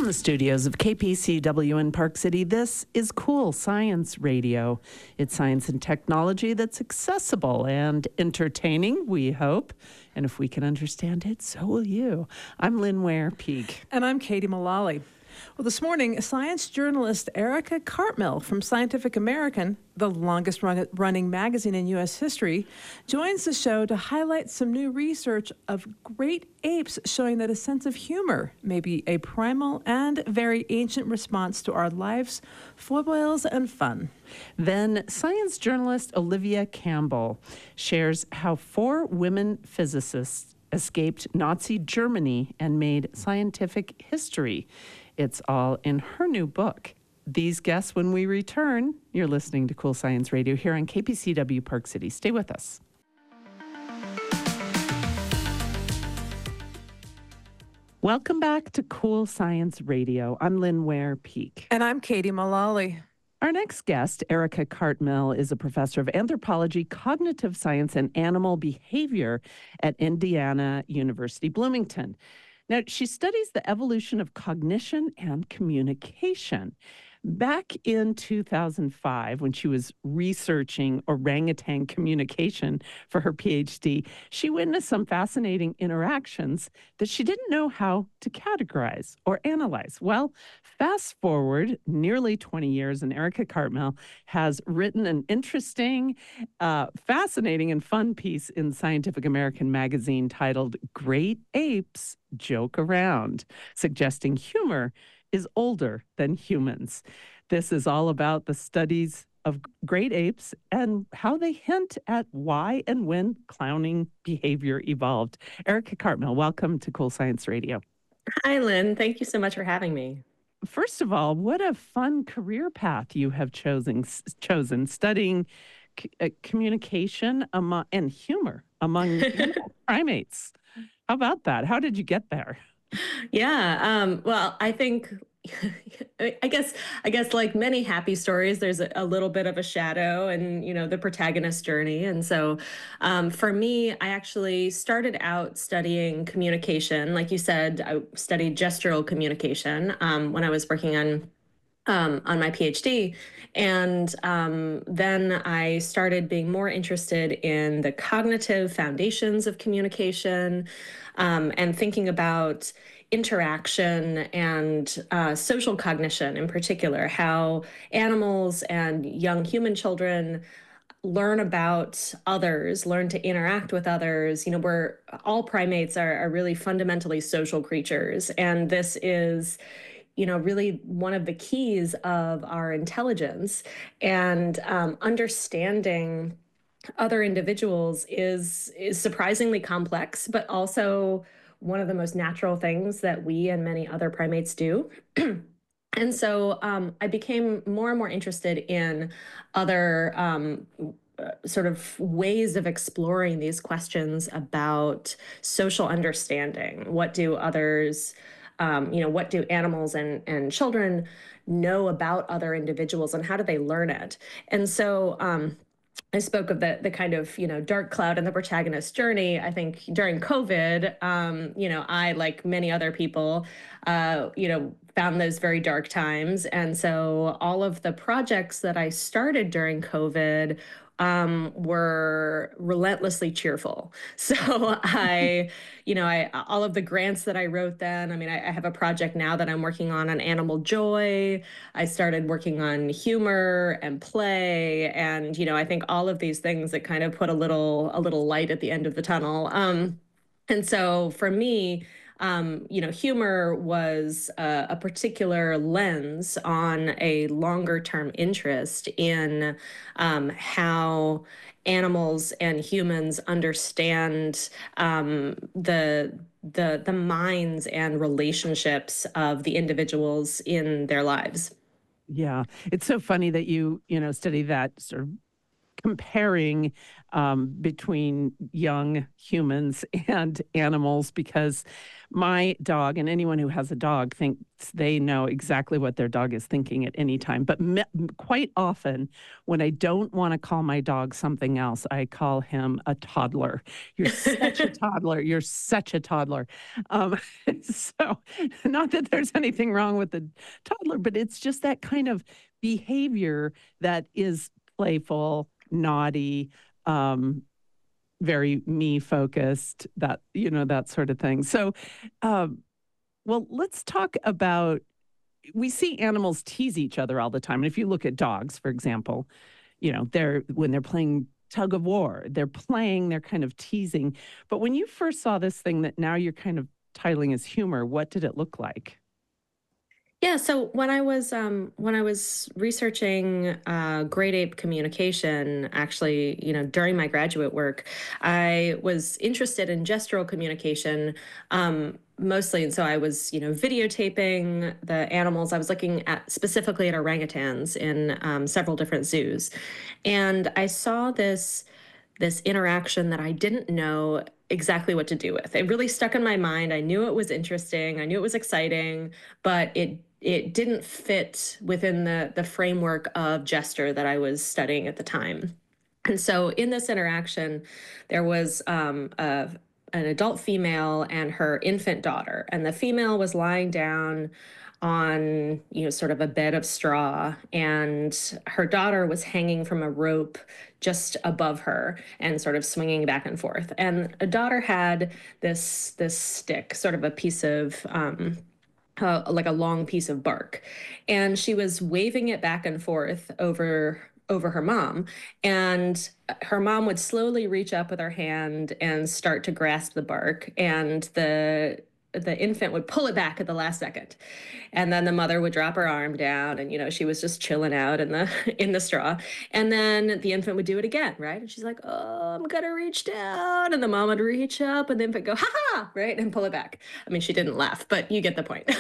the studios of KPCW in Park City, this is Cool Science Radio. It's science and technology that's accessible and entertaining, we hope. And if we can understand it, so will you. I'm Lynn Ware-Peak. And I'm Katie Mullally. Well, this morning, science journalist Erica Cartmel from Scientific American, the longest running magazine in U.S. history, joins the show to highlight some new research of great apes showing that a sense of humor may be a primal and very ancient response to our lives, foibles, and fun. Then science journalist Olivia Campbell shares how 4 women physicists escaped Nazi Germany and made scientific history. It's all in her new book. These guests when we return. You're listening to Cool Science Radio here on KPCW Park City. Stay with us. Welcome back to Cool Science Radio. I'm Lynn Ware-Peak. And I'm Katie Mullally. Our next guest, Erica Cartmel, is a professor of anthropology, cognitive science, and animal behavior at Indiana University, Bloomington. Now, she studies the evolution of cognition and communication. Back in 2005, when she was researching orangutan communication for her PhD, she witnessed some fascinating interactions that she didn't know how to categorize or analyze. Well, fast forward nearly 20 years, and Erica Cartmel has written an interesting, fascinating, and fun piece in Scientific American magazine titled Great Apes Joke Around, suggesting humor is older than humans. This is all about the studies of great apes and how they hint at why and when clowning behavior evolved. Erica Cartmel, welcome to Cool Science Radio. Hi, Lynn. Thank you so much for having me. First of all, what a fun career path you have chosen studying communication and humor among primates. How about that? How did you get there? Yeah. Well, I think, I guess like many happy stories, there's a little bit of a shadow and, the protagonist's journey. And so for me, I actually started out studying communication. Like you said, I studied gestural communication when I was working on my PhD. And then I started being more interested in the cognitive foundations of communication and thinking about interaction and social cognition in particular, how animals and young human children learn about others, learn to interact with others. We're all primates are really fundamentally social creatures. And this is really one of the keys of our intelligence, and understanding other individuals is surprisingly complex, but also one of the most natural things that we and many other primates do. And so I became more and more interested in other sort of ways of exploring these questions about social understanding. What do others what do animals and children know about other individuals, and how do they learn it? And so I spoke of the kind of, dark cloud in the protagonist's journey. I think during COVID, I, like many other people, found those very dark times. And so all of the projects that I started during COVID were relentlessly cheerful. So all of the grants that I wrote then, I have a project now that I'm working on animal joy. I started working on humor and play. And, I think all of these things that kind of put a little light at the end of the tunnel. And so for me, humor was a particular lens on a longer term interest in how animals and humans understand the minds and relationships of the individuals in their lives. Yeah, it's so funny that you study that sort of comparing between young humans and animals, because my dog, and anyone who has a dog thinks they know exactly what their dog is thinking at any time. But quite often, when I don't want to call my dog something else, I call him a toddler. You're such a toddler. You're such a toddler. Um, so, not that there's anything wrong with the toddler, but it's just that kind of behavior that is playful, naughty, very me focused, that, that sort of thing. So, well, let's talk about, we see animals tease each other all the time. And if you look at dogs, for example, when they're playing tug of war, they're kind of teasing. But when you first saw this thing that now you're kind of titling as humor, what did it look like? Yeah, so when I was researching great ape communication, actually, during my graduate work, I was interested in gestural communication, mostly, and so I was, videotaping the animals. I was looking at specifically at orangutans in several different zoos, and I saw this interaction that I didn't know exactly what to do with. It really stuck in my mind. I knew it was interesting. I knew it was exciting, but it didn't fit within the framework of gesture that I was studying at the time. And so in this interaction, there was an adult female and her infant daughter, and the female was lying down on sort of a bed of straw, and her daughter was hanging from a rope just above her and sort of swinging back and forth. And a daughter had this stick, sort of a piece of like a long piece of bark, and she was waving it back and forth over her mom, and her mom would slowly reach up with her hand and start to grasp the bark, and the infant would pull it back at the last second, and then the mother would drop her arm down, and she was just chilling out in the in the straw, and then the infant would do it again, right? And she's like, oh, I'm gonna reach down, and the mom would reach up, and the infant go, ha ha, right, and pull it back. I mean, she didn't laugh, but you get the point.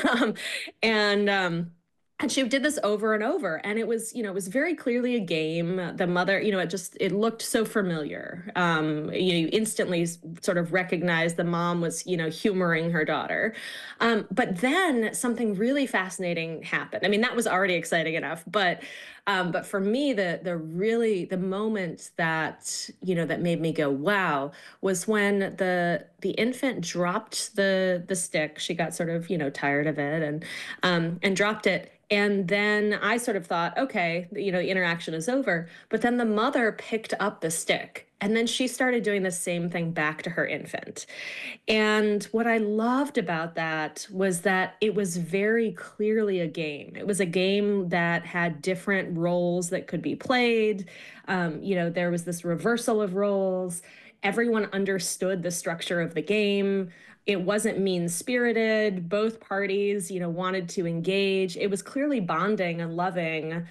And and she did this over and over, and it was very clearly a game. The mother, it looked so familiar. You instantly sort of recognized the mom was, humoring her daughter. But then something really fascinating happened. I mean, that was already exciting enough, but for me, the moment that, that made me go, wow, was when the infant dropped the stick. She got sort of, tired of it, and dropped it. And then I sort of thought, okay, the interaction is over. But then the mother picked up the stick, and then she started doing the same thing back to her infant. And what I loved about that was that it was very clearly a game. It was a game that had different roles that could be played. There was this reversal of roles. Everyone understood the structure of the game. It wasn't mean-spirited. Both parties, wanted to engage. It was clearly bonding and loving.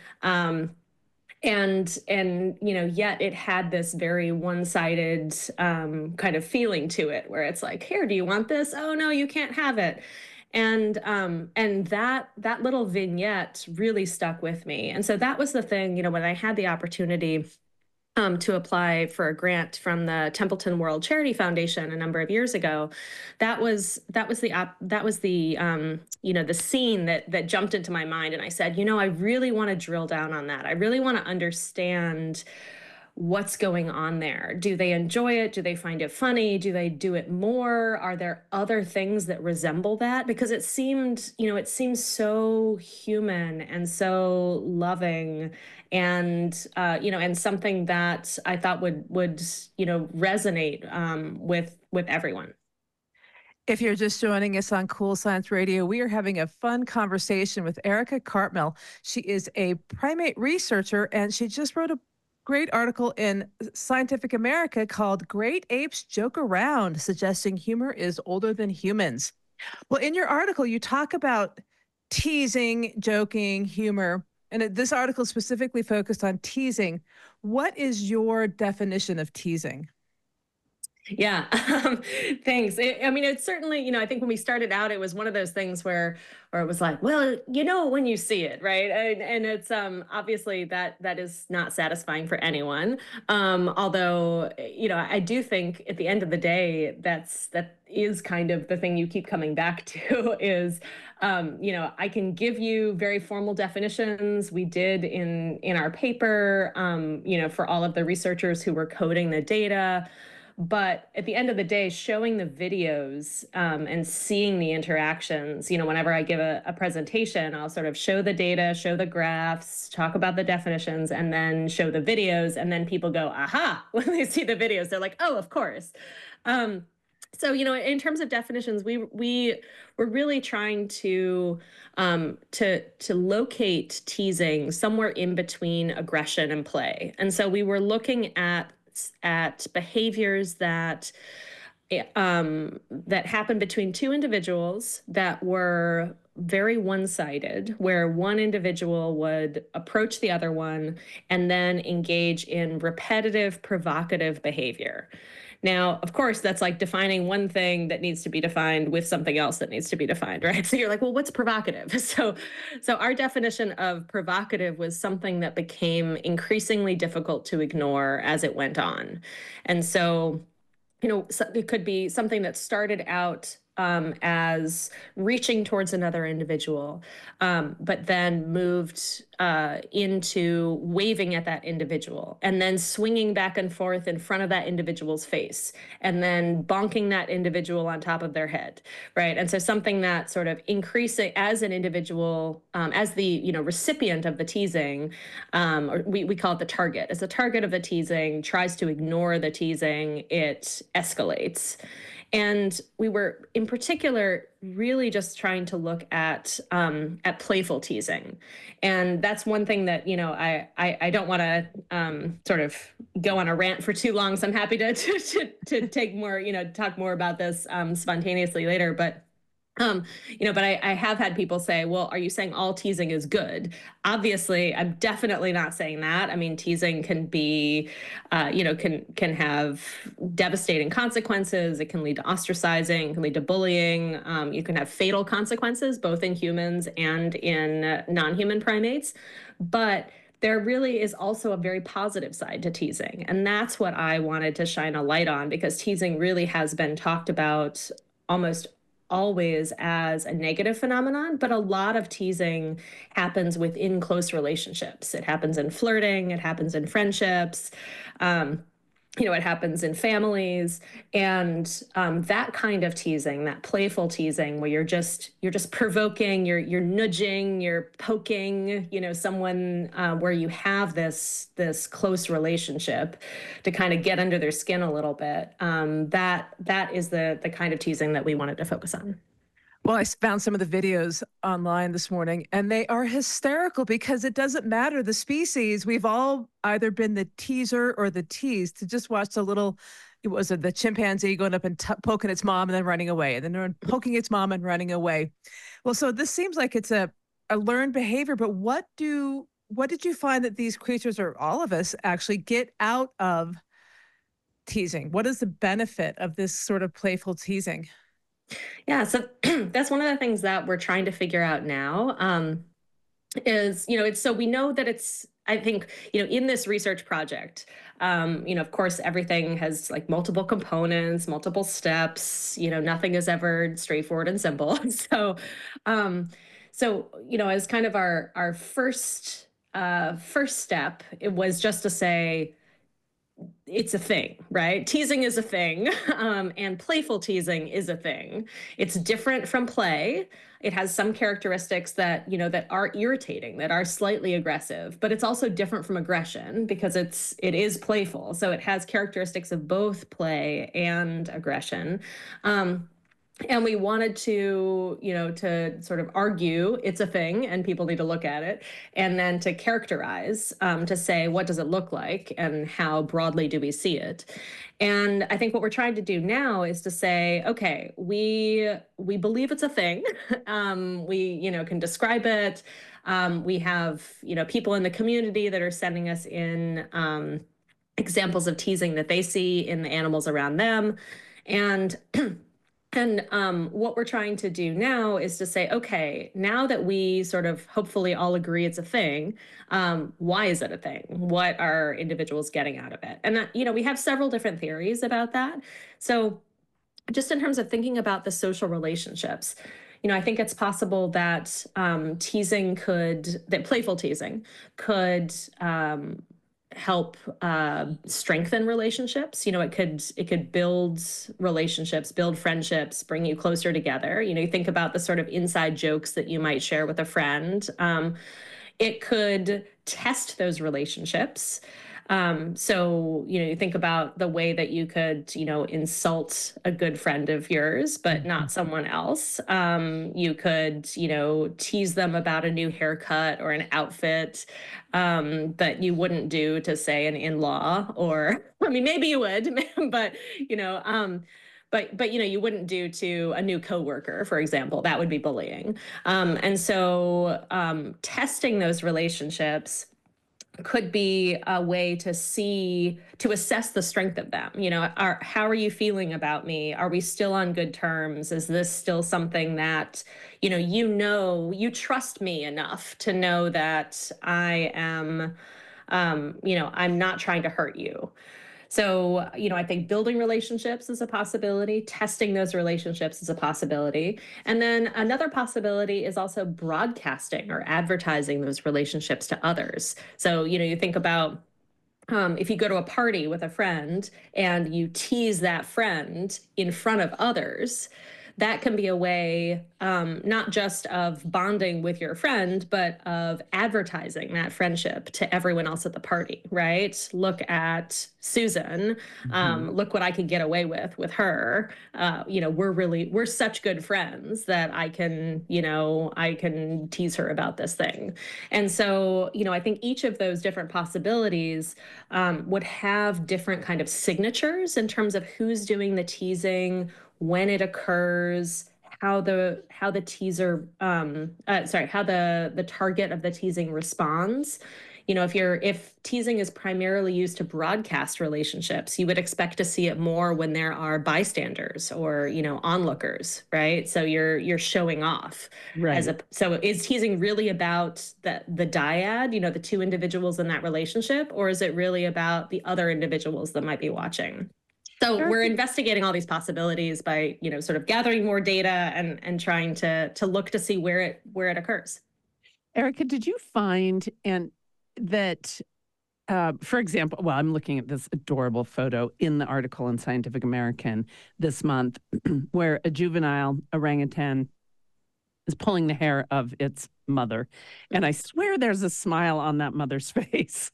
And yet it had this very one-sided kind of feeling to it, where it's like, here, do you want this? Oh no, you can't have it. And that little vignette really stuck with me. And so that was the thing, when I had the opportunity to apply for a grant from the Templeton World Charity Foundation a number of years ago, that was the the scene that jumped into my mind, and I said, I really want to drill down on that. I really want to understand what's going on there. Do they enjoy it? Do they find it funny? Do they do it more? Are there other things that resemble that? Because it seemed so human and so loving, and and something that I thought would resonate with everyone. If you're just joining us on Cool Science Radio, we are having a fun conversation with Erica Cartmel. She is a primate researcher, and she just wrote a great article in Scientific America called Great Apes Joke Around, suggesting humor is older than humans. Well, in your article, you talk about teasing, joking, humor, and this article specifically focused on teasing. What is your definition of teasing? Yeah, thanks. I mean, it's certainly, I think when we started out, it was one of those things where it was like, well, when you see it, right? And it's obviously that is not satisfying for anyone. Although, I do think at the end of the day, that is kind of the thing you keep coming back to is, I can give you very formal definitions. We did in our paper, for all of the researchers who were coding the data. But at the end of the day, showing the videos and seeing the interactions, whenever I give a presentation, I'll sort of show the data, show the graphs, talk about the definitions, and then show the videos. And then people go, aha, when they see the videos, they're like, oh, of course. So, in terms of definitions, we were really trying to locate teasing somewhere in between aggression and play. And so we were looking at behaviors that happen between two individuals that were very one-sided, where one individual would approach the other one and then engage in repetitive, provocative behavior. Now, of course, that's like defining one thing that needs to be defined with something else that needs to be defined, right? So you're like, well, what's provocative? So our definition of provocative was something that became increasingly difficult to ignore as it went on. And so it could be something that started out as reaching towards another individual, but then moved into waving at that individual and then swinging back and forth in front of that individual's face and then bonking that individual on top of their head, right? And so something that sort of increasing as an individual, as the recipient of the teasing, or we call it the target. As the target of the teasing tries to ignore the teasing, it escalates. And we were, in particular, really just trying to look at playful teasing, and that's one thing that I don't want to sort of go on a rant for too long. So I'm happy to take more, talk more about this spontaneously later, but. But I have had people say, well, are you saying all teasing is good? Obviously, I'm definitely not saying that. I mean, teasing can be, can have devastating consequences. It can lead to ostracizing, can lead to bullying. You can have fatal consequences, both in humans and in non-human primates. But there really is also a very positive side to teasing. And that's what I wanted to shine a light on, because teasing really has been talked about almost always as a negative phenomenon, but a lot of teasing happens within close relationships. It happens in flirting, it happens in friendships, it happens in families, and that kind of teasing, that playful teasing, where you're just provoking, you're nudging, you're poking, someone where you have this close relationship to kind of get under their skin a little bit. That is the kind of teasing that we wanted to focus on. Well, I found some of the videos online this morning, and they are hysterical because it doesn't matter the species. We've all either been the teaser or the teased. To just watch the chimpanzee going up and poking its mom and then running away, and then poking its mom and running away. Well, so this seems like it's a learned behavior, but what did you find that these creatures, or all of us, actually get out of teasing? What is the benefit of this sort of playful teasing? Yeah, so that's one of the things that we're trying to figure out now. It's so we know that I think, in this research project, of course, everything has like multiple components, multiple steps, nothing is ever straightforward and simple. As kind of our first step, it was just to say, it's a thing, right? Teasing is a thing, and playful teasing is a thing. It's different from play. It has some characteristics that are irritating, that are slightly aggressive, but it's also different from aggression because it is playful. So it has characteristics of both play and aggression. And we wanted to sort of argue it's a thing and people need to look at it, and then to characterize, to say, what does it look like and how broadly do we see it? And I think what we're trying to do now is to say, okay, we believe it's a thing. We can describe it. We have people in the community that are sending us in examples of teasing that they see in the animals around them. And what we're trying to do now is to say, okay, now that we sort of hopefully all agree it's a thing, why is it a thing? What are individuals getting out of it? And that, we have several different theories about that. So just in terms of thinking about the social relationships, I think it's possible that that playful teasing could help strengthen relationships. It could build relationships, build friendships, bring you closer together. You think about the sort of inside jokes that you might share with a friend. It could test those relationships. So, you think about the way that you could, insult a good friend of yours, but not someone else. You could, tease them about a new haircut or an outfit that you wouldn't do to, say, an in-law, or, I mean, maybe you would, but, you wouldn't do to a new coworker, for example. That would be bullying. And so testing those relationships could be a way to assess the strength of them. How are you feeling about me? Are we still on good terms? Is this still something that, you trust me enough to know that I am, I'm not trying to hurt you. So, I think building relationships is a possibility. Testing those relationships is a possibility. And then another possibility is also broadcasting or advertising those relationships to others. So, you think about if you go to a party with a friend and you tease that friend in front of others, that can be a way not just of bonding with your friend, but of advertising that friendship to everyone else at the party, right? Look at Susan. Look what I could get away with her. We're such good friends that I can tease her about this thing. And so, I think each of those different possibilities would have different kind of signatures in terms of who's doing the teasing, when it occurs, how the teaser, how the target of the teasing responds. If teasing is primarily used to broadcast relationships, you would expect to see it more when there are bystanders or, onlookers, right? So you're showing off. Right. So is teasing really about the dyad, the two individuals in that relationship, or is it really about the other individuals that might be watching? So we're investigating all these possibilities by, sort of gathering more data and trying to look to see where it occurs. Erica, did you find that, for example, well, I'm looking at this adorable photo in the article in Scientific American this month, where a juvenile orangutan is pulling the hair of its mother, and I swear there's a smile on that mother's face.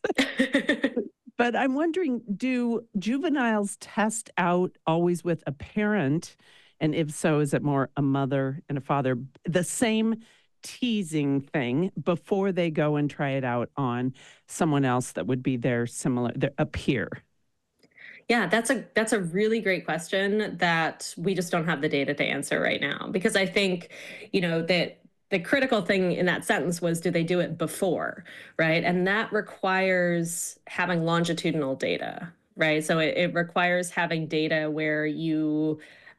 But I'm wondering, do juveniles test out always with a parent? And if so, is it more a mother and a father? The same teasing thing before they go and try it out on someone else that would be a peer? Yeah, that's a really great question that we just don't have the data to answer right now, because I think, that the critical thing in that sentence was, do they do it before, right? And that requires having longitudinal data, right? So it requires having data where you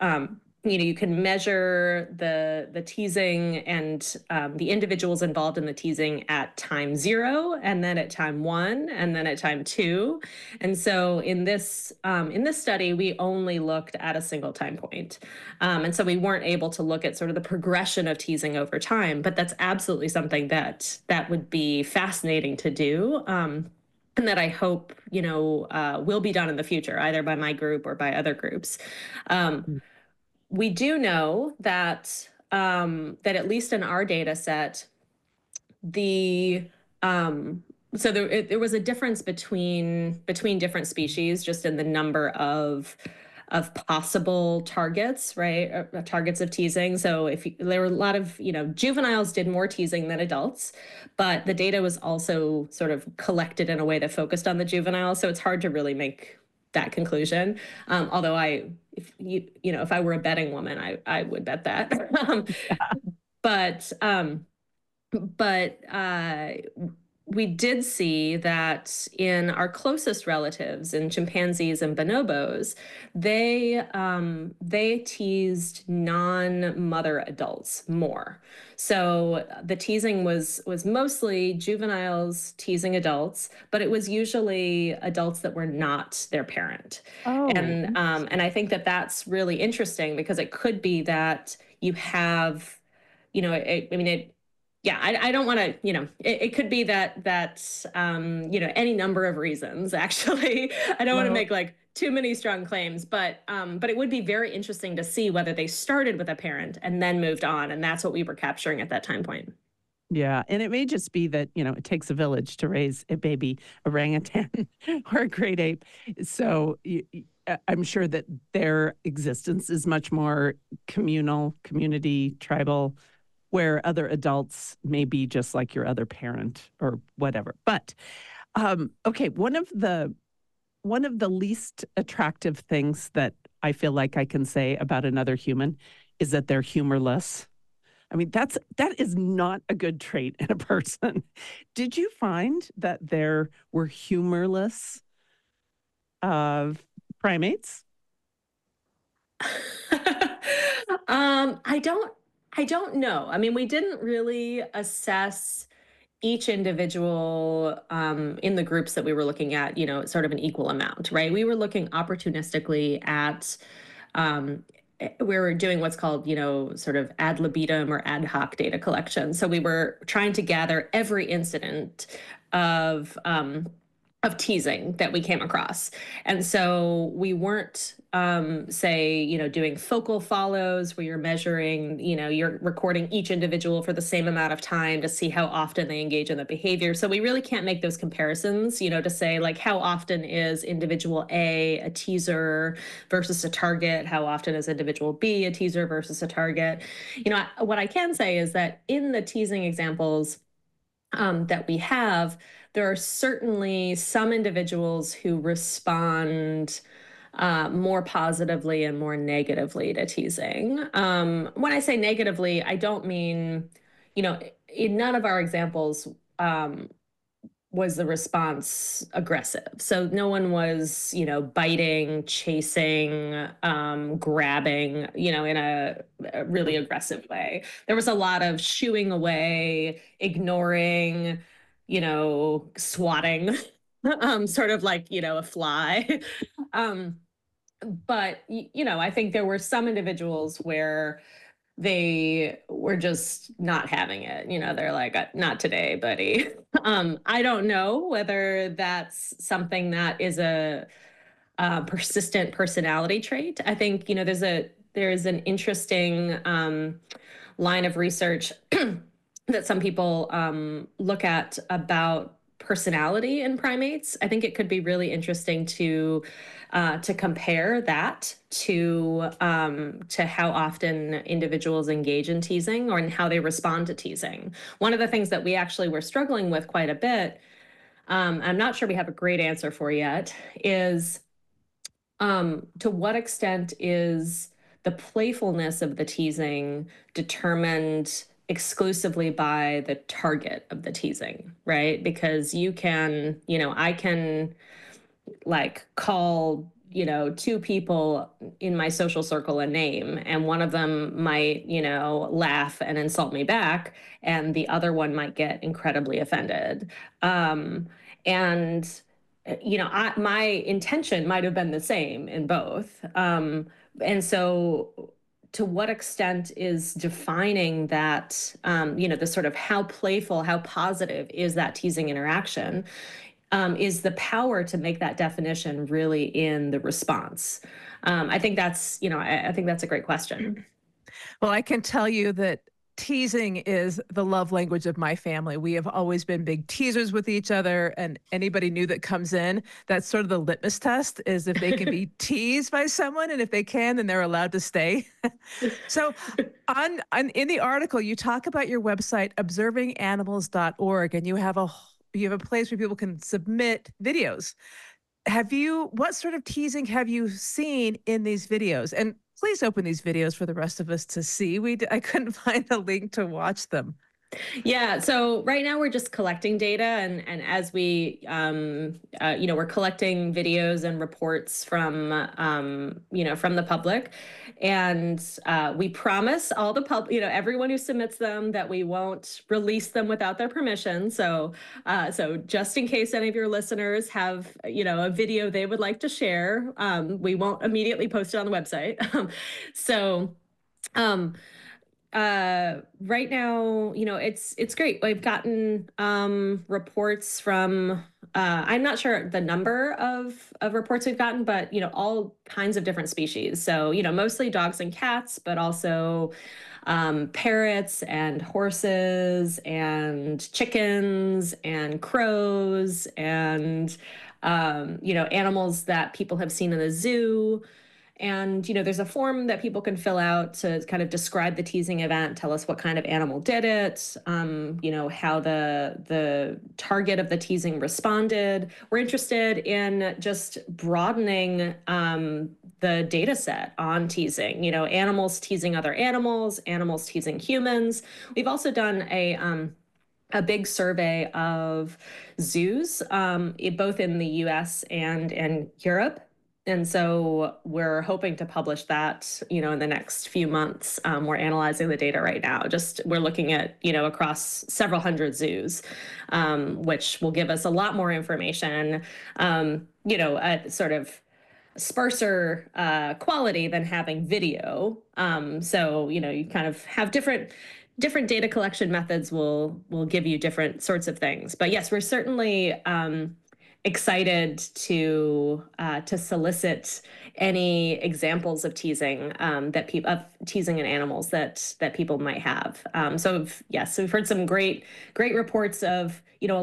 can measure the teasing and the individuals involved in the teasing at time 0, and then at time 1, and then at time 2. And so in this study, we only looked at a single time point. And so we weren't able to look at sort of the progression of teasing over time, but that's absolutely something that would be fascinating to do. And that I hope, will be done in the future, either by my group or by other groups. We do know that at least in our data set, there was a difference between different species, just in the number of possible targets, right? Targets of teasing. So there were a lot of, juveniles did more teasing than adults, but the data was also sort of collected in a way that focused on the juveniles. So it's hard to really make that conclusion. Although if I were a betting woman, I would bet that. But we did see that in our closest relatives, in chimpanzees and bonobos, they teased non-mother adults more. So the teasing was mostly juveniles teasing adults, but it was usually adults that were not their parent. Oh, And I think that that's really interesting because it could be that you have, I mean, yeah, I don't want to, it could be any number of reasons, actually. I don't want to well, make like too many strong claims, but it would be very interesting to see whether they started with a parent and then moved on. And that's what we were capturing at that time point. yeah. And it may just be that, it takes a village to raise a baby orangutan or a great ape. So I'm sure that their existence is much more communal, community, tribal, where other adults may be just like your other parent or whatever. But okay, one of the least attractive things that I feel like I can say about another human is that they're humorless. I mean, that is not a good trait in a person. Did you find that there were humorless primates? I don't know. I mean, we didn't really assess each individual in the groups that we were looking at, sort of an equal amount, right? We were looking opportunistically at, we were doing what's called, sort of ad libitum or ad hoc data collection. So we were trying to gather every incident of, um, of teasing that we came across. And so we weren't, say, doing focal follows where you're measuring, you're recording each individual for the same amount of time to see how often they engage in the behavior. So we really can't make those comparisons, to say like how often is individual A teaser versus a target? How often is individual B a teaser versus a target? What I can say is that in the teasing examples, that we have, there are certainly some individuals who respond more positively and more negatively to teasing. When I say negatively, I don't mean, in none of our examples was the response aggressive. So no one was, biting, chasing, grabbing, in a really aggressive way. There was a lot of shooing away, ignoring, swatting, sort of like, a fly. um, but, I think there were some individuals where they were just not having it. They're like, not today, buddy." I don't know whether that's something that is a persistent personality trait. I think, there's an interesting line of research that some people look at about personality in primates. I think it could be really interesting to compare that to how often individuals engage in teasing or in how they respond to teasing. One of the things that we actually were struggling with quite a bit, I'm not sure we have a great answer for yet, is to what extent is the playfulness of the teasing determined exclusively by the target of the teasing, right? Because I can like call two people in my social circle a name, and one of them might laugh and insult me back, and the other one might get incredibly offended. And my intention might have been the same in both. And so to what extent is defining that, the sort of how playful, how positive is that teasing interaction, is the power to make that definition really in the response. I think I think that's a great question. Well, I can tell you that teasing is the love language of my family. We have always been big teasers with each other, and anybody new that comes in, that's sort of the litmus test is if they can be teased by someone, and if they can, then they're allowed to stay. So on in the article, you talk about your website, observinganimals.org, and you have a place where people can submit videos. What sort of teasing have you seen in these videos? And please open these videos for the rest of us to see. I couldn't find a link to watch them. Yeah, so right now we're just collecting data, and as we, we're collecting videos and reports from, from the public, and we promise all the everyone who submits them that we won't release them without their permission. So just in case any of your listeners have, a video they would like to share, we won't immediately post it on the website. so. Um, right now, it's great. We've gotten reports from I'm not sure the number of reports we've gotten, but all kinds of different species. So, mostly dogs and cats, but also parrots and horses and chickens and crows and animals that people have seen in the zoo. And, there's a form that people can fill out to kind of describe the teasing event, tell us what kind of animal did it, how the target of the teasing responded. We're interested in just broadening the data set on teasing, animals teasing other animals, animals teasing humans. We've also done a big survey of zoos, both in the US and in Europe. And so we're hoping to publish that, in the next few months. We're analyzing the data right now. We're looking at, across several hundred zoos, which will give us a lot more information, at sort of sparser quality than having video. So, you kind of have different data collection methods will give you different sorts of things. But yes, we're certainly excited to solicit any examples of teasing teasing in animals that people might have. So yes, we've heard some great reports of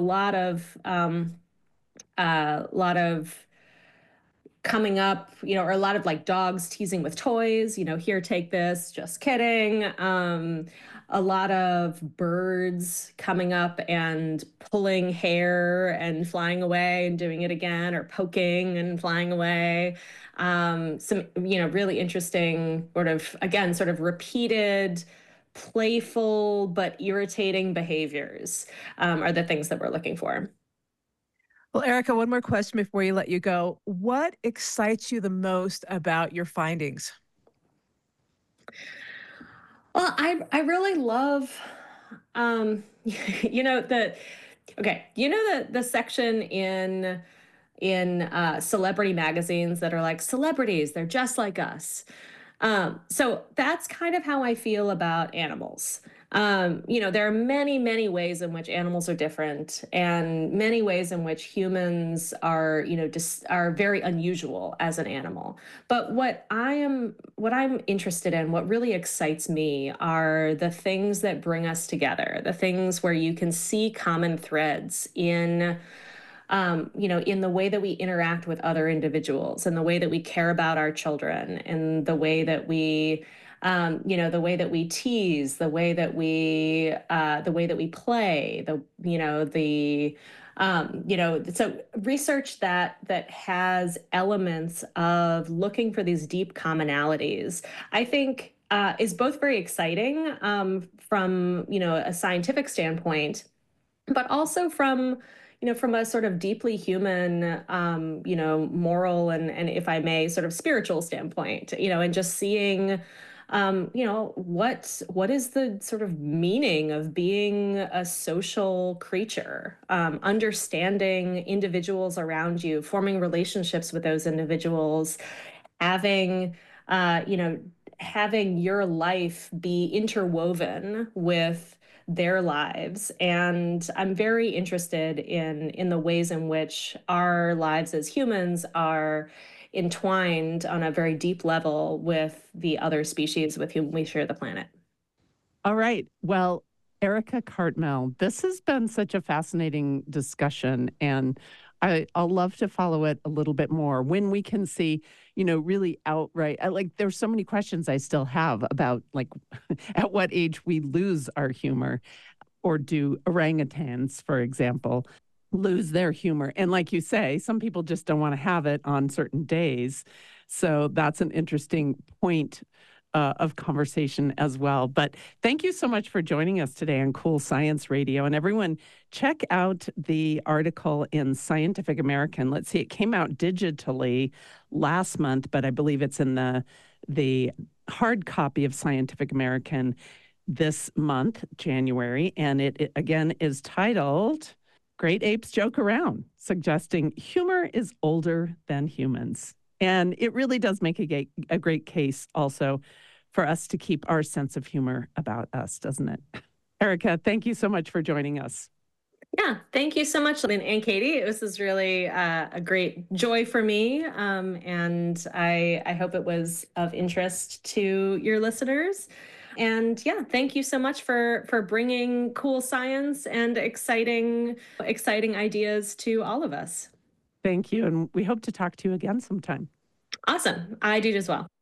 a lot of coming up, or a lot of like dogs teasing with toys, here, take this, just kidding. A lot of birds coming up and pulling hair and flying away and doing it again, or poking and flying away. Some, really interesting sort of repeated, playful but irritating behaviors are the things that we're looking for. Well, Erica, one more question before we let you go. What excites you the most about your findings? Well, I really love, the section in celebrity magazines that are like celebrities, they're just like us. So that's kind of how I feel about animals. There are many, many ways in which animals are different, and many ways in which humans are, are very unusual as an animal. But what I'm interested in, what really excites me, are the things that bring us together, the things where you can see common threads in the way that we interact with other individuals, and the way that we care about our children, and the way that we, the way that we tease, the way that we play, so research that has elements of looking for these deep commonalities, I think, is both very exciting from a scientific standpoint, but also from a sort of deeply human, moral and if I may, sort of spiritual standpoint, and just seeing, what is the sort of meaning of being a social creature, understanding individuals around you, forming relationships with those individuals, having, having your life be interwoven with their lives. And I'm very interested in the ways in which our lives as humans are entwined on a very deep level with the other species with whom we share the planet. All right. Well, Erica Cartmel, this has been such a fascinating discussion, and I'll love to follow it a little bit more when we can see, really outright. There's so many questions I still have about, like, at what age we lose our humor, or do orangutans, for example, lose their humor? And like you say, some people just don't want to have it on certain days. So that's an interesting point of conversation as well. But thank you so much for joining us today on Cool Science Radio. And everyone, check out the article in Scientific American. Let's see, it came out digitally last month, but I believe it's in the hard copy of Scientific American this month, January. And it again is titled Great Apes Joke Around, suggesting humor is older than humans. And it really does make a great case also for us to keep our sense of humor about us, doesn't it? Erica, thank you so much for joining us. Yeah, thank you so much, Lynn and Katie. This was really a great joy for me, and I hope it was of interest to your listeners. And yeah, thank you so much for bringing cool science and exciting ideas to all of us. Thank you, and we hope to talk to you again sometime. Awesome. I do as well.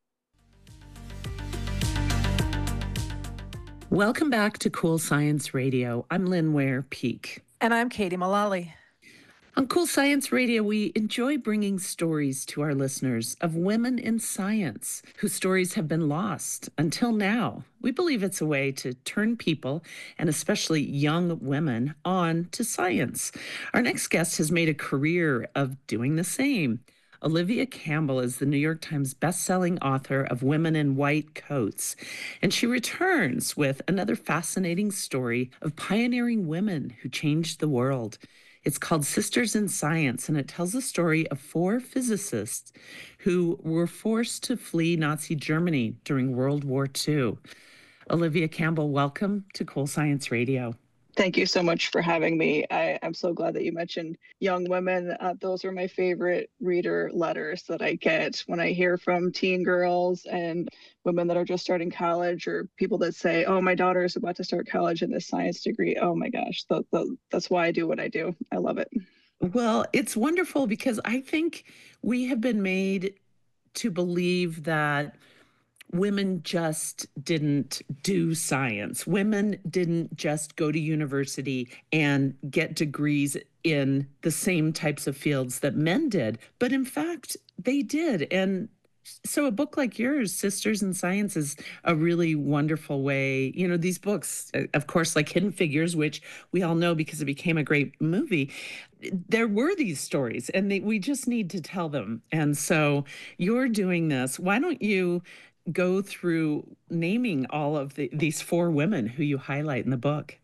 Welcome back to Cool Science Radio. I'm Lynn Ware Peak. And I'm Katie Mullally. On Cool Science Radio, we enjoy bringing stories to our listeners of women in science whose stories have been lost until now. We believe it's a way to turn people, and especially young women, on to science. Our next guest has made a career of doing the same. Olivia Campbell is the New York Times bestselling author of Women in White Coats, and she returns with another fascinating story of pioneering women who changed the world. It's called Sisters in Science, and it tells the story of 4 physicists who were forced to flee Nazi Germany during World War II. Olivia Campbell, welcome to Cool Science Radio. Thank you so much for having me. I'm so glad that you mentioned young women. Those are my favorite reader letters that I get when I hear from teen girls and women that are just starting college, or people that say, oh, my daughter is about to start college in this science degree. Oh my gosh, that's why I do what I do. I love it. Well, it's wonderful because I think we have been made to believe that women just didn't do science. Women didn't just go to university and get degrees in the same types of fields that men did. But in fact, they did. And so a book like yours, Sisters in Science, is a really wonderful way. You know, these books, of course, like Hidden Figures, which we all know because it became a great movie, there were these stories and we just need to tell them. And so you're doing this. Why don't you go through naming all of these 4 women who you highlight in the book?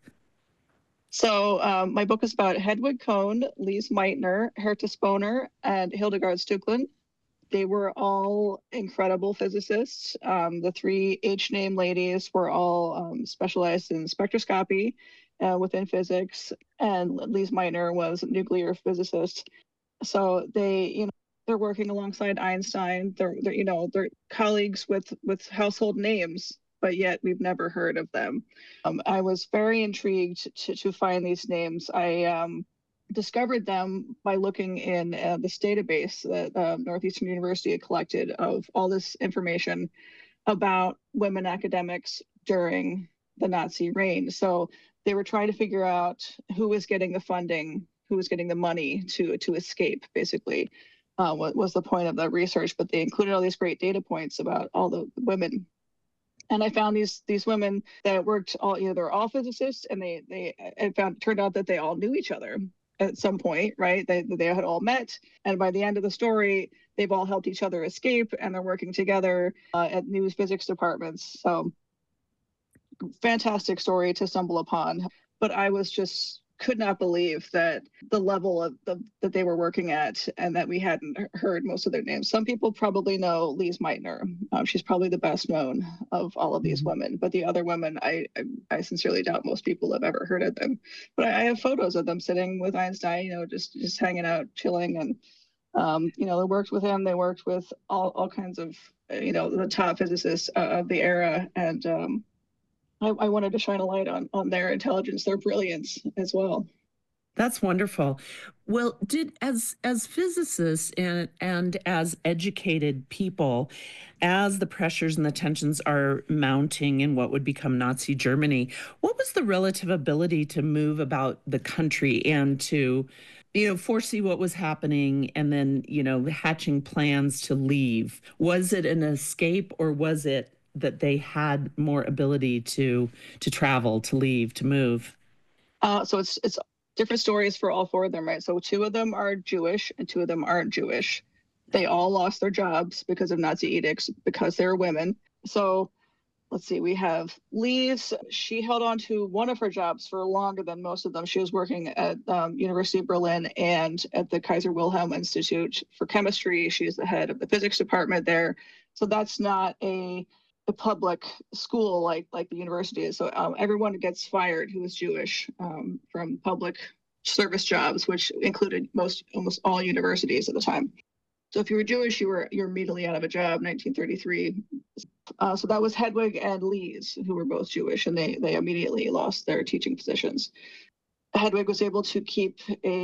So my book is about Hedwig Kohn, Lise Meitner, Herta Sponer, and Hildegard Stücklen. They were all incredible physicists. The 3 H-name ladies were all specialized in spectroscopy within physics, and Lise Meitner was a nuclear physicist. So they're working alongside Einstein. They're colleagues with household names, but yet we've never heard of them. I was very intrigued to find these names. I discovered them by looking in this database that Northeastern University had collected of all this information about women academics during the Nazi reign. So they were trying to figure out who was getting the funding, who was getting the money to escape, basically. What was the point of the research? But they included all these great data points about all the women. And I found these women that worked they're all physicists, and turned out that they all knew each other at some point, right? They had all met, and by the end of the story, they've all helped each other escape, and they're working together at new physics departments. So fantastic story to stumble upon. But I could not believe that the level that they were working at, and that we hadn't heard most of their names. Some people probably know Lise Meitner. She's probably the best known of all of these women, but the other women, I sincerely doubt most people have ever heard of them. But I have photos of them sitting with Einstein, just hanging out, chilling, and they worked with him. They worked with all kinds of the top physicists of the era, and I wanted to shine a light on their intelligence, their brilliance as well. That's wonderful. Well, as physicists and as educated people, as the pressures and the tensions are mounting in what would become Nazi Germany, what was the relative ability to move about the country and to foresee what was happening and then, hatching plans to leave? Was it an escape, or was it they had more ability to travel, to leave, to move? So it's different stories for all four of them, right? So two of them are Jewish and two of them aren't Jewish. They all lost their jobs because of Nazi edicts because they're women. So let's see, we have Lise. She held on to one of her jobs for longer than most of them. She was working at University of Berlin and at the Kaiser Wilhelm Institute for chemistry. She's the head of the physics department there. So that's not a public school like the university is. So everyone gets fired who is Jewish from public service jobs, which included almost all universities at the time. So if you were Jewish, you're immediately out of a job. 1933. So that was Hedwig and Lise, who were both Jewish, and they immediately lost their teaching positions. Hedwig was able to get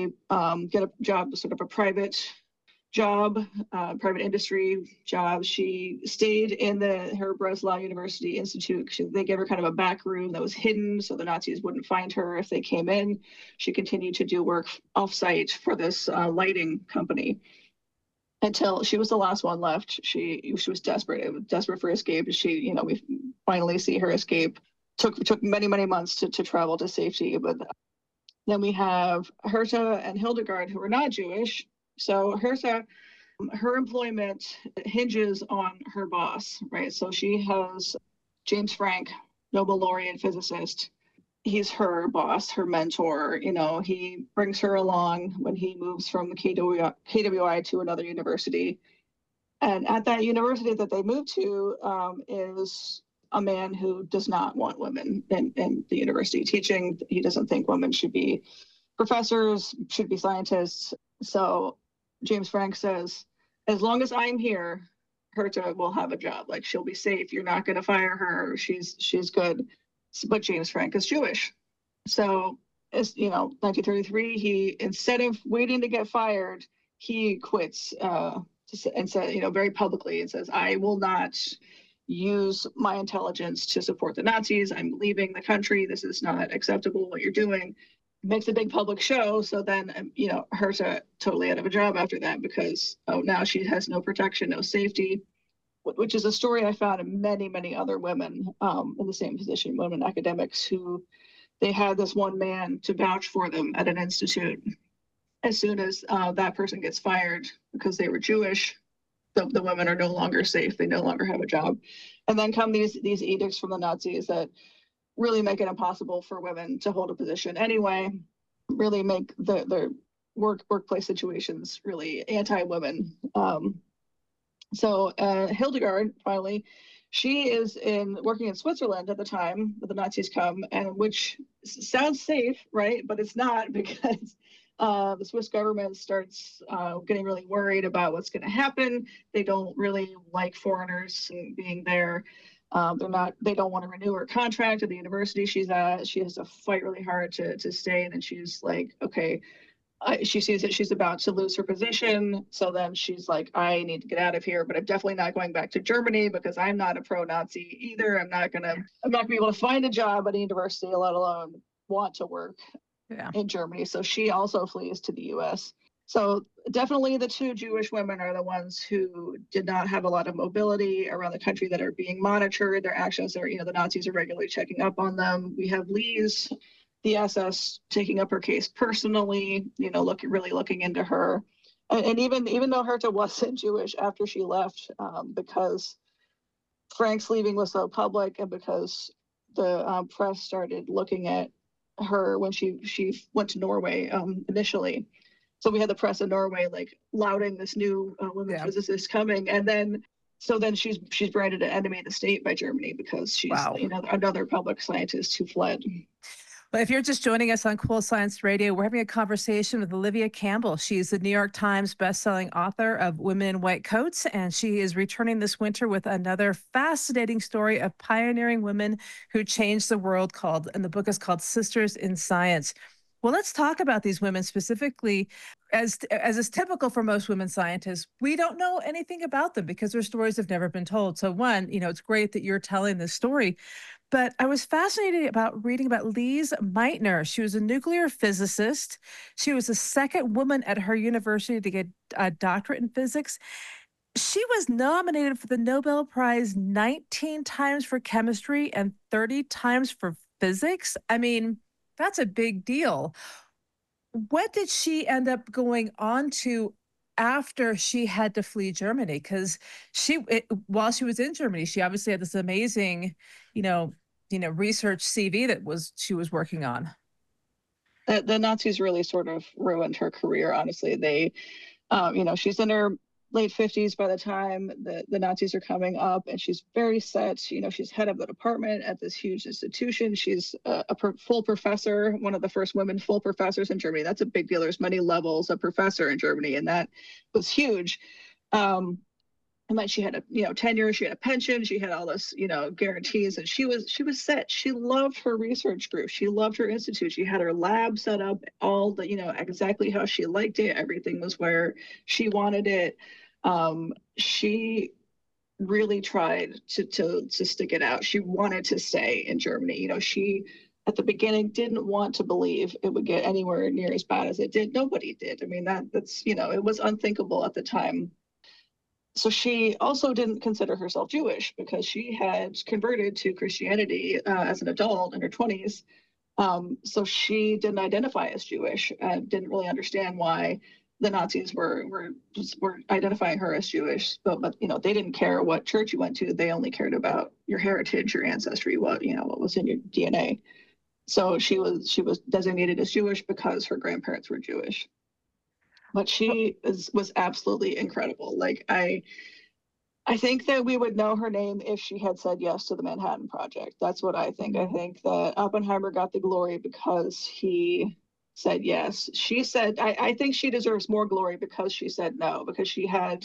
a job, sort of a private job, private industry job. She stayed in her Breslau University Institute. They gave her kind of a back room that was hidden so the Nazis wouldn't find her if they came in. She continued to do work offsite for this lighting company until she was the last one left. She was desperate for escape. We finally see her escape. Took many months to travel to safety, but then we have Herta and Hildegard, who are not Jewish. So Herta, her employment hinges on her boss, right? So she has James Franck, Nobel laureate physicist. He's her boss, her mentor. He brings her along when he moves from the KWI to another university. And at that university that they moved to is a man who does not want women in the university teaching. He doesn't think women should be professors, should be scientists. So James Franck says, as long as I'm here, Herta will have a job. Like, she'll be safe. You're not going to fire her. She's good. But James Franck is Jewish. So, 1933, he, instead of waiting to get fired, he quits and said, very publicly, and says, I will not use my intelligence to support the Nazis. I'm leaving the country. This is not acceptable, what you're doing. Makes a big public show. So then, Herta totally out of a job after that because, now she has no protection, no safety, which is a story I found in many other women in the same position, women academics who they had this one man to vouch for them at an institute. As soon as that person gets fired because they were Jewish, the women are no longer safe. They no longer have a job. And then come these edicts from the Nazis that really make it impossible for women to hold a position anyway, really make their workplace situations really anti-women. So Hildegard, finally, she is working in Switzerland at the time that the Nazis come, and which sounds safe, right? But it's not, because the Swiss government starts getting really worried about what's going to happen. They don't really like foreigners being there. They don't want to renew her contract at the university she's at. She has to fight really hard to stay. And then she's like, okay, she sees that she's about to lose her position. So then she's like, I need to get out of here, but I'm definitely not going back to Germany because I'm not a pro-Nazi either. I'm not gonna be able to find a job at a university, let alone want to work in Germany. So she also flees to the US. So definitely the two Jewish women are the ones who did not have a lot of mobility around the country, that are being monitored. Their actions are, the Nazis are regularly checking up on them. We have Lise, the SS, taking up her case personally, really looking into her. And even though Herta wasn't Jewish after she left, because Frank's leaving was so public, and because the press started looking at her when she went to Norway initially. So we had the press in Norway lauding this new woman physicist coming, and then she's branded an enemy of the state by Germany because she's another public scientist who fled. Well, if you're just joining us on Cool Science Radio, we're having a conversation with Olivia Campbell. She's the New York Times bestselling author of Women in White Coats, and she is returning this winter with another fascinating story of pioneering women who changed the world, and the book is called Sisters in Science. Well, let's talk about these women specifically. As is typical for most women scientists, we don't know anything about them because their stories have never been told. So one, it's great that you're telling this story. But I was fascinated about reading about Lise Meitner. She was a nuclear physicist. She was the second woman at her university to get a doctorate in physics. She was nominated for the Nobel Prize 19 times for chemistry and 30 times for physics. I mean, that's a big deal. What did she end up going on to after she had to flee Germany? Because while she was in Germany, she obviously had this amazing, you know, research CV that was she was working on. The Nazis really sort of ruined her career. Honestly, she's in her late 50s by the time the Nazis are coming up, and she's very set. She's head of the department at this huge institution. She's full professor, one of the first women full professors in Germany. That's a big deal. There's many levels of professor in Germany, and that was huge. And like she had a tenure, she had a pension, she had all this guarantees, and she was set. She loved her research group, she loved her institute, she had her lab set up all the exactly how she liked it. Everything was where she wanted it. She really tried to stick it out. She wanted to stay in Germany. She at the beginning didn't want to believe it would get anywhere near as bad as it did. Nobody did. I mean, that's it was unthinkable at the time. So she also didn't consider herself Jewish because she had converted to Christianity as an adult in her 20s. So she didn't identify as Jewish and didn't really understand why the Nazis were identifying her as Jewish. But they didn't care what church you went to. They only cared about your heritage, your ancestry, what was in your DNA. So she was designated as Jewish because her grandparents were Jewish. But she was absolutely incredible. Like I think that we would know her name if she had said yes to the Manhattan Project. That's what I think. I think that Oppenheimer got the glory because he said yes. She said, I think she deserves more glory because she said no, because she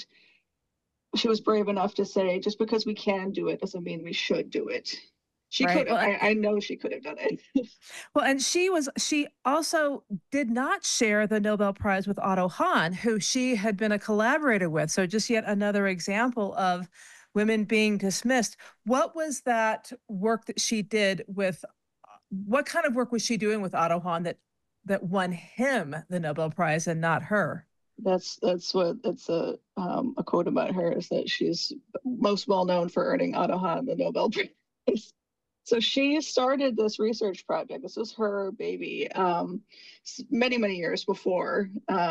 was brave enough to say, just because we can do it doesn't mean we should do it. She Right. could have. I know she could have done it. Well, and she also did not share the Nobel Prize with Otto Hahn, who she had been a collaborator with. So just yet another example of women being dismissed. What was that work that she did with? What kind of work was she doing with Otto Hahn that won him the Nobel Prize and not her? That's what it's a quote about her is that she's most well known for earning Otto Hahn the Nobel Prize. So she started this research project. This was her baby many, many years before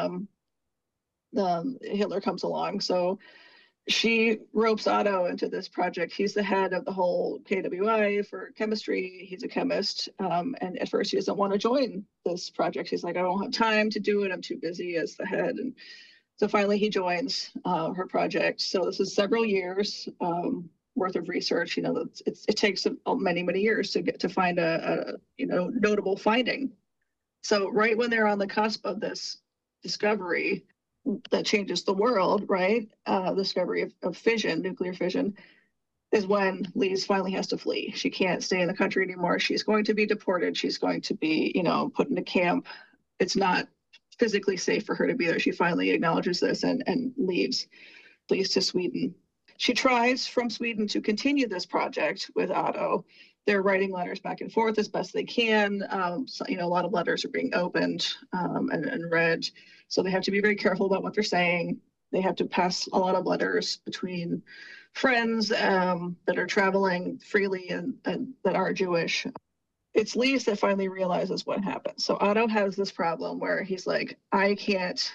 Hitler comes along. So she ropes Otto into this project. He's the head of the whole KWI for chemistry. He's a chemist. And at first he doesn't want to join this project. He's like, I don't have time to do it. I'm too busy as the head. And so finally he joins her project. So this is several years worth of research. It takes many, many years to find a notable finding. So right when they're on the cusp of this discovery that changes the world, right? Discovery of fission, nuclear fission, is when Lise finally has to flee. She can't stay in the country anymore. She's going to be deported. She's going to be, put into camp. It's not physically safe for her to be there. She finally acknowledges this and leaves to Sweden. She tries from Sweden to continue this project with Otto. They're writing letters back and forth as best they can. So, a lot of letters are being opened and read. So they have to be very careful about what they're saying. They have to pass a lot of letters between friends that are traveling freely and that are Jewish. It's Lise that finally realizes what happened. So Otto has this problem where he's like, I can't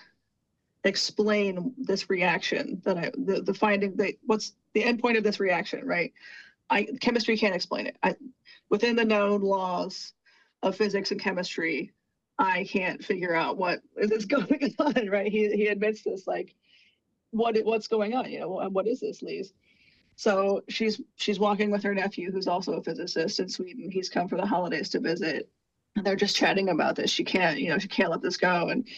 explain this reaction that the finding that what's the end point of this reaction, right? Chemistry can't explain it. Within the known laws of physics and chemistry, I can't figure out what is going on, right? He admits this, like, what's going on? What is this, Lise? So she's walking with her nephew, who's also a physicist in Sweden. He's come for the holidays to visit, and they're just chatting about this. She can't let this go, and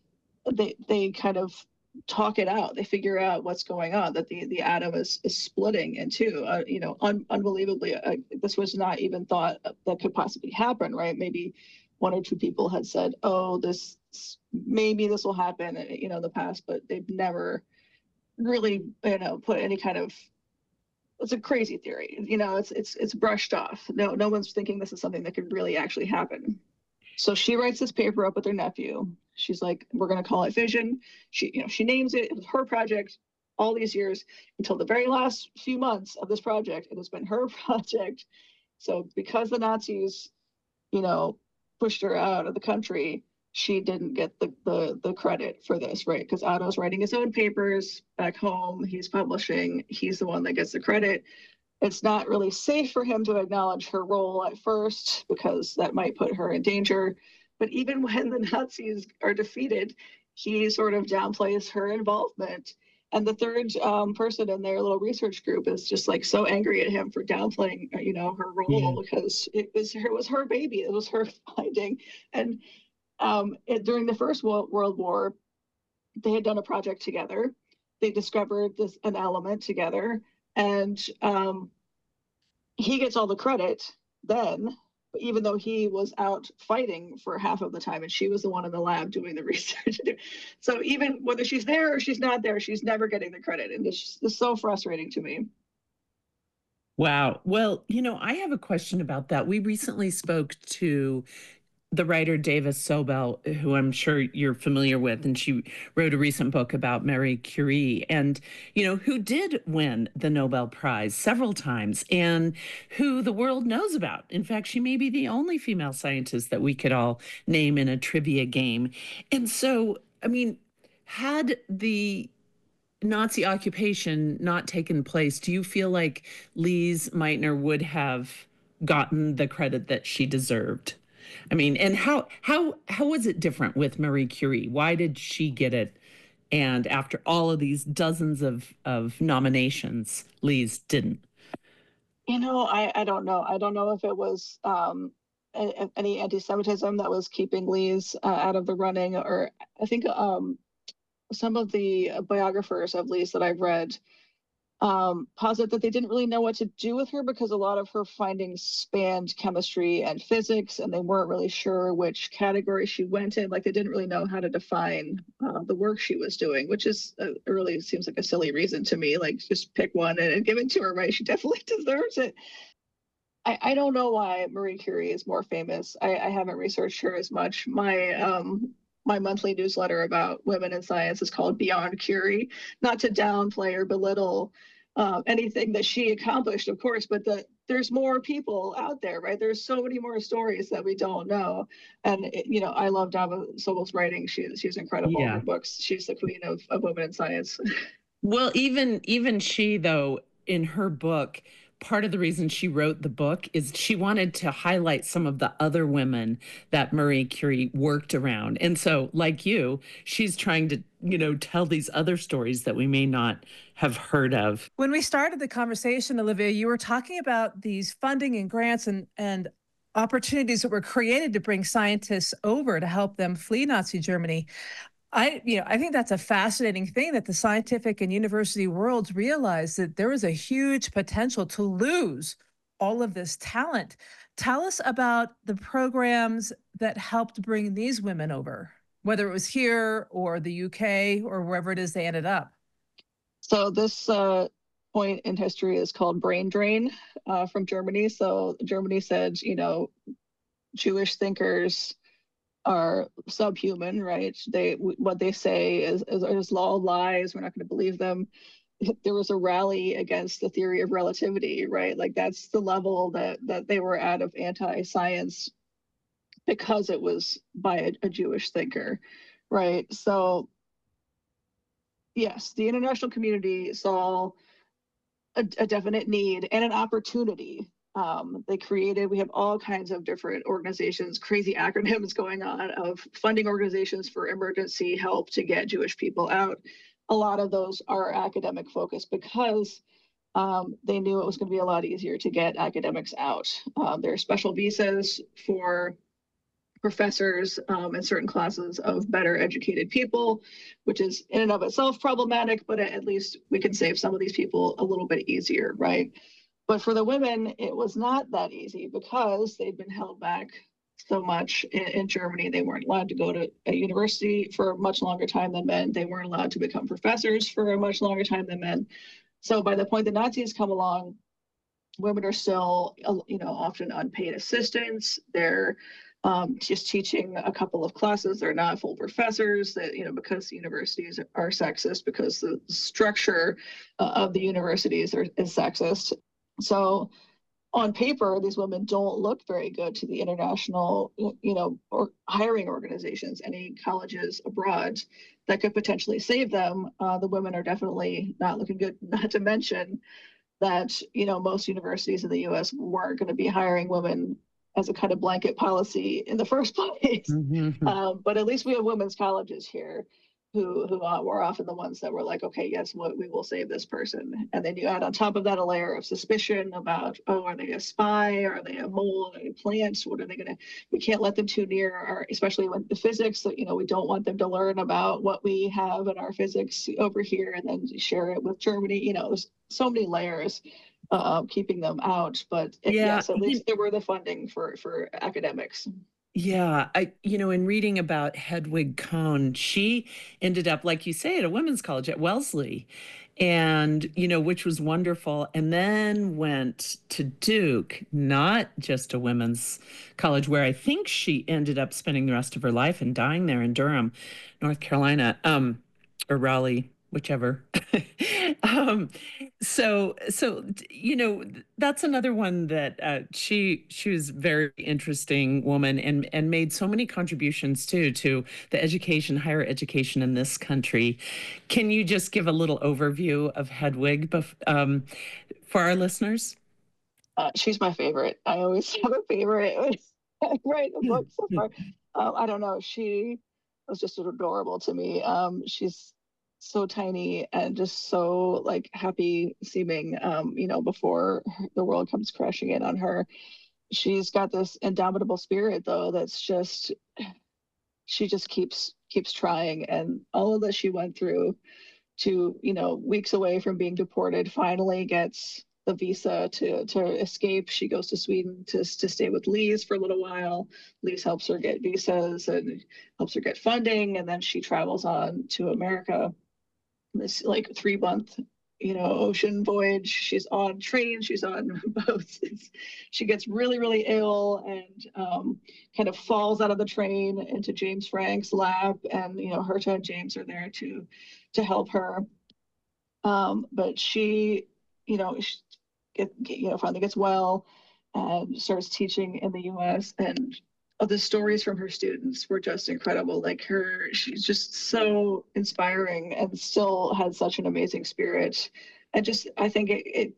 they kind of talk it out. They figure out what's going on, that the atom is splitting in two. Unbelievably, this was not even thought that could possibly happen, right? Maybe one or two people had said, oh, maybe this will happen, in the past, but they've never really, put any kind of, it's a crazy theory. It's brushed off. No one's thinking this is something that could really actually happen. So she writes this paper up with her nephew. She's like, we're going to call it fission. She names it. It was her project. all these years until the very last few months of this project. It has been her project. So because the Nazis, pushed her out of the country, she didn't get the credit for this, right? Because Otto's writing his own papers back home. He's publishing. He's the one that gets the credit. It's not really safe for him to acknowledge her role at first because that might put her in danger. But even when the Nazis are defeated, he sort of downplays her involvement. And the third person in their little research group is just like so angry at him for downplaying, her role because it was her baby. It was her finding. And during the First World War, they had done a project together. They discovered an element together, and he gets all the credit then, even though he was out fighting for half of the time, and she was the one in the lab doing the research. So even whether she's there or she's not there, she's never getting the credit, and this is so frustrating to me. Wow. Well, I have a question about that. We recently spoke to the writer Davis Sobel, who I'm sure you're familiar with, and she wrote a recent book about Marie Curie, and who did win the Nobel Prize several times, and who the world knows about. In fact, she may be the only female scientist that we could all name in a trivia game. And so, had the Nazi occupation not taken place, do you feel like Lise Meitner would have gotten the credit that she deserved? And how was it different with Marie Curie? Why did she get it? And after all of these dozens of nominations, Lise didn't. I don't know. I don't know if it was any anti-Semitism that was keeping Lise out of the running, or I think some of the biographers of Lise that I've read posit that they didn't really know what to do with her because a lot of her findings spanned chemistry and physics, and they weren't really sure which category she went in. Like, they didn't really know how to define the work she was doing, which is really seems like a silly reason to me. Like, just pick one and give it to her, right? She definitely deserves it. I don't know why Marie Curie is more famous. I haven't researched her as much. My monthly newsletter about women in science is called Beyond Curie, not to downplay or belittle anything that she accomplished, of course, but there's more people out there, right? There's so many more stories that we don't know. And, I love Dava Sobel's writing. She's incredible in her books. She's the queen of women in science. Well, even she, though, in her book, part of the reason she wrote the book is she wanted to highlight some of the other women that Marie Curie worked around. And so, like you, she's trying to, tell these other stories that we may not have heard of. When we started the conversation, Olivia, you were talking about these funding and grants and opportunities that were created to bring scientists over to help them flee Nazi Germany. I think that's a fascinating thing, that the scientific and university worlds realized that there was a huge potential to lose all of this talent. Tell us about the programs that helped bring these women over, whether it was here or the UK or wherever it is they ended up. So this point in history is called brain drain from Germany. So Germany said, Jewish thinkers are subhuman, right? What they say is all lies. We're not going to believe them. There was a rally against the theory of relativity, right? Like, that's the level that they were at of anti-science because it was by a Jewish thinker, right? So yes, the international community saw a definite need and an opportunity. We have all kinds of different organizations, crazy acronyms going on of funding organizations for emergency help to get Jewish people out. A lot of those are academic focused because they knew it was going to be a lot easier to get academics out. There are special visas for professors in certain classes of better educated people, which is in and of itself problematic, but at least we can save some of these people a little bit easier, right? But for the women, it was not that easy because they'd been held back so much in Germany. They weren't allowed to go to a university for a much longer time than men. They weren't allowed to become professors for a much longer time than men. So by the point the Nazis come along, women are still, often unpaid assistants. They're just teaching a couple of classes. They're not full professors. That because the universities are sexist, because the structure of the universities is sexist. So on paper, these women don't look very good to the international, or hiring organizations, any colleges abroad that could potentially save them. The women are definitely not looking good, not to mention that, most universities in the US weren't going to be hiring women as a kind of blanket policy in the first place. Mm-hmm. But at least we have women's colleges here who were often the ones that were like, okay, yes, we will save this person. And then you add on top of that a layer of suspicion about, oh, are they a spy? Are they a mole? Are they plants? What are they going to, we can't let them too near our, especially when the physics, that, we don't want them to learn about what we have in our physics over here and then share it with Germany. There's so many layers keeping them out. But yes, at least there were the funding for academics. Yeah, in reading about Hedwig Kohn, she ended up, like you say, at a women's college at Wellesley, and, which was wonderful, and then went to Duke, not just a women's college, where I think she ended up spending the rest of her life and dying there in Durham, North Carolina, or Raleigh, whichever. um, so that's another one that she was a very interesting woman and made so many contributions too to the higher education in this country. Can you just give a little overview of Hedwig for our listeners? She's my favorite. I always have a favorite. I write a book so far. I don't know. She was just adorable to me. She's so tiny and just so like happy seeming, before the world comes crashing in on her. She's got this indomitable spirit though, that's just, she just keeps trying, and all of that she went through to, weeks away from being deported, finally gets the visa to escape. She goes to Sweden to stay with Lise for a little while. Lise helps her get visas and helps her get funding, and then she travels on to America. This like 3-month, ocean voyage. She's on trains, she's on boats. She gets really, really ill and kind of falls out of the train into James Frank's lap, and Herta and James are there to help her. But she, finally gets well and starts teaching in the U.S. and the stories from her students were just incredible. Like she's just so inspiring and still had such an amazing spirit. And just, I think it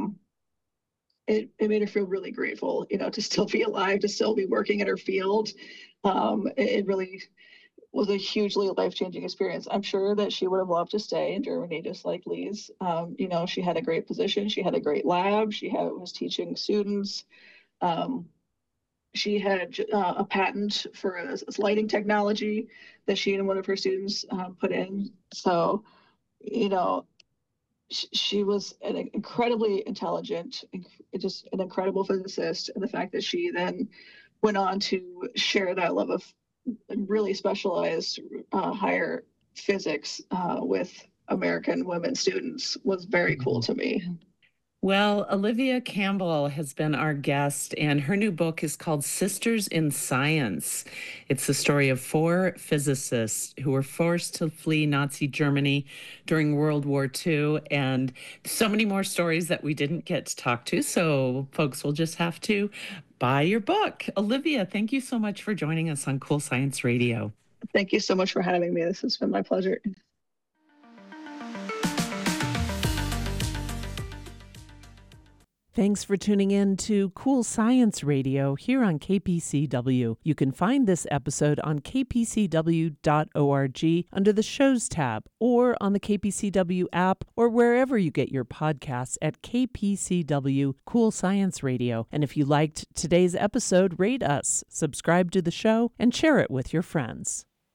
made her feel really grateful, to still be alive, to still be working in her field. It really was a hugely life-changing experience. I'm sure that she would have loved to stay in Germany, just like Lise. She had a great position. She had a great lab. Was teaching students. She had a patent for a lighting technology that she and one of her students put in. So, she was an incredibly intelligent, just an incredible physicist. And the fact that she then went on to share that love of really specialized higher physics with American women students was very cool to me. Well, Olivia Campbell has been our guest, and her new book is called Sisters in Science. It's the story of 4 physicists who were forced to flee Nazi Germany during World War II, and so many more stories that we didn't get to talk to, so folks will just have to buy your book. Olivia, thank you so much for joining us on Cool Science Radio. Thank you so much for having me. This has been my pleasure. Thanks for tuning in to Cool Science Radio here on KPCW. You can find this episode on kpcw.org under the Shows tab, or on the KPCW app, or wherever you get your podcasts at KPCW Cool Science Radio. And if you liked today's episode, rate us, subscribe to the show, and share it with your friends.